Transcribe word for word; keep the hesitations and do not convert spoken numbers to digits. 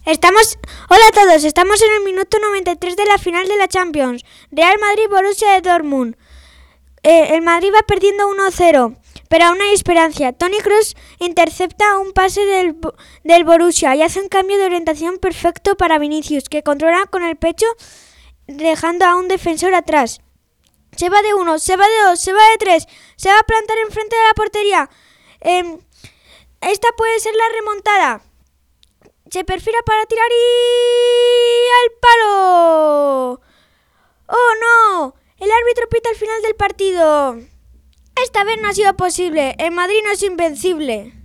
Estamos, hola a todos, estamos en el minuto noventa y tres de la final de la Champions. Real Madrid-Borussia de Dortmund. Eh, el Madrid va perdiendo uno cero, pero aún hay esperanza. Toni Kroos intercepta un pase del, del Borussia y hace un cambio de orientación perfecto para Vinicius, que controla con el pecho, dejando a un defensor atrás. Se va de uno, se va de dos, se va de tres, se va a plantar enfrente de la portería. Eh, esta puede ser la remontada. Se perfila para tirar y... ¡al palo! ¡Oh, no! El árbitro pita al final del partido. Esta vez no ha sido posible. El Madrid no es invencible.